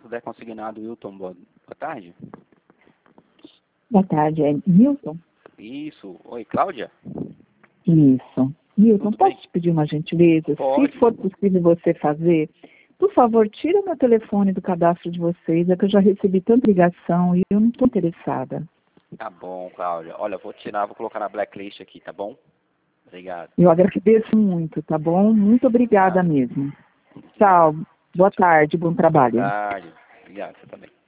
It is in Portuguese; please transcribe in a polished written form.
puder consignado, Wilton, boa tarde. Boa tarde, é Milton? Isso. Oi, Cláudia? Isso. Milton, Tudo posso bem? te pedir uma gentileza? Pode. Se for possível você fazer, por favor, tira meu telefone do cadastro de vocês, é que eu já recebi tanta ligação e eu não estou interessada. Tá bom, Cláudia. Olha, eu vou tirar, vou colocar na blacklist aqui, tá bom? Obrigado. Eu agradeço muito, tá bom? Muito obrigada Nada. mesmo. Tchau. Boa tarde, bom Boa trabalho. tarde. Obrigado, você também.